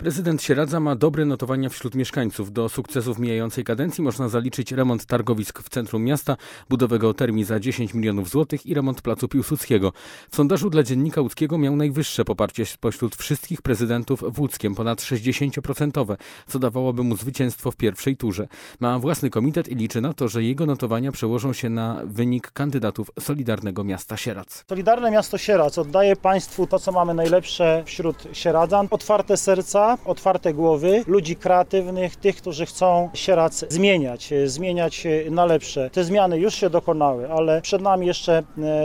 Prezydent Sieradza ma dobre notowania wśród mieszkańców. Do sukcesów mijającej kadencji można zaliczyć remont targowisk w centrum miasta, budowę geotermii za 10 milionów złotych i remont placu Piłsudskiego. W sondażu dla Dziennika Łódzkiego miał najwyższe poparcie spośród wszystkich prezydentów w Łódzkiem, ponad 60%, co dawałoby mu zwycięstwo w pierwszej turze. Ma własny komitet i liczy na to, że jego notowania przełożą się na wynik kandydatów Solidarnego Miasta Sieradz. Solidarne Miasto Sieradz oddaje Państwu to, co mamy najlepsze wśród Sieradzan. Otwarte serca, otwarte głowy, ludzi kreatywnych, tych, którzy chcą Sieradz zmieniać na lepsze. Te zmiany już się dokonały, ale przed nami jeszcze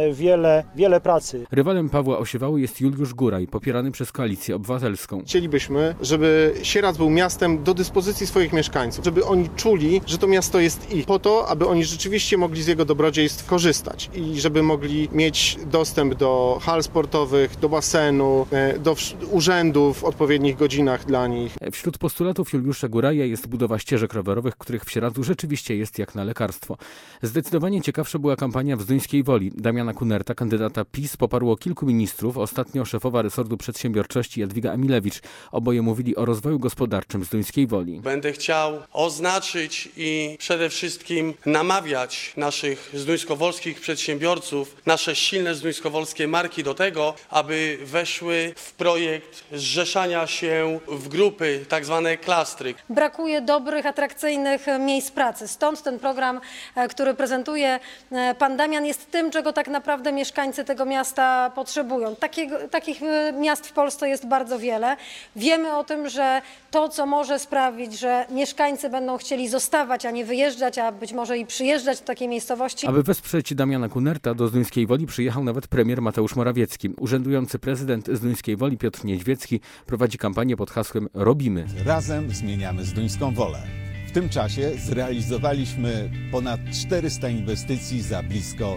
wiele pracy. Rywalem Pawła Osiewały jest Juliusz Góraj, popierany przez Koalicję Obywatelską. Chcielibyśmy, żeby Sieradz był miastem do dyspozycji swoich mieszkańców, żeby oni czuli, że to miasto jest ich, po to, aby oni rzeczywiście mogli z jego dobrodziejstw korzystać i żeby mogli mieć dostęp do hal sportowych, do basenu, do urzędów w odpowiednich godzinach dla nich. Wśród postulatów Juliusza Góraja jest budowa ścieżek rowerowych, których w Sieradzu rzeczywiście jest jak na lekarstwo. Zdecydowanie ciekawsza była kampania w Zduńskiej Woli. Damiana Kunerta, kandydata PiS, poparło kilku ministrów, ostatnio szefowa resortu przedsiębiorczości Jadwiga Emilewicz. Oboje mówili o rozwoju gospodarczym Zduńskiej Woli. Będę chciał oznaczyć i przede wszystkim namawiać naszych zduńskowolskich przedsiębiorców, nasze silne zduńskowolskie marki do tego, aby weszły w projekt zrzeszania się w grupy, tak zwane klastry. Brakuje dobrych, atrakcyjnych miejsc pracy. Stąd ten program, który prezentuje pan Damian, jest tym, czego tak naprawdę mieszkańcy tego miasta potrzebują. Takich miast w Polsce jest bardzo wiele. Wiemy o tym, że to, co może sprawić, że mieszkańcy będą chcieli zostawać, a nie wyjeżdżać, a być może i przyjeżdżać do takiej miejscowości. Aby wesprzeć Damiana Kunerta, do Zduńskiej Woli przyjechał nawet premier Mateusz Morawiecki. Urzędujący prezydent Zduńskiej Woli Piotr Niedźwiecki prowadzi kampanię pod hasłem Robimy. Razem zmieniamy Zduńską Wolę. W tym czasie zrealizowaliśmy ponad 400 inwestycji za blisko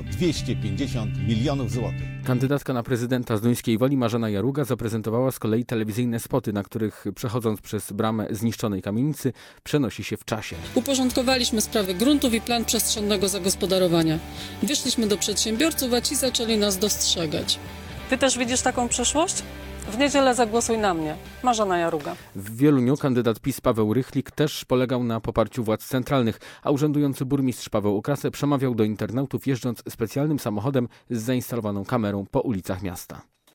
250 milionów złotych. Kandydatka na prezydenta Zduńskiej Woli Marzena Jaruga zaprezentowała z kolei telewizyjne spoty, na których przechodząc przez bramę zniszczonej kamienicy przenosi się w czasie. Uporządkowaliśmy sprawy gruntów i plan przestrzennego zagospodarowania. Wyszliśmy do przedsiębiorców, a ci zaczęli nas dostrzegać. Ty też widzisz taką przyszłość? W niedzielę zagłosuj na mnie. Marzena Jaruga. W Wieluniu kandydat PiS Paweł Rychlik też polegał na poparciu władz centralnych, a urzędujący burmistrz Paweł Okrasę przemawiał do internautów jeżdżąc specjalnym samochodem z zainstalowaną kamerą po ulicach miasta.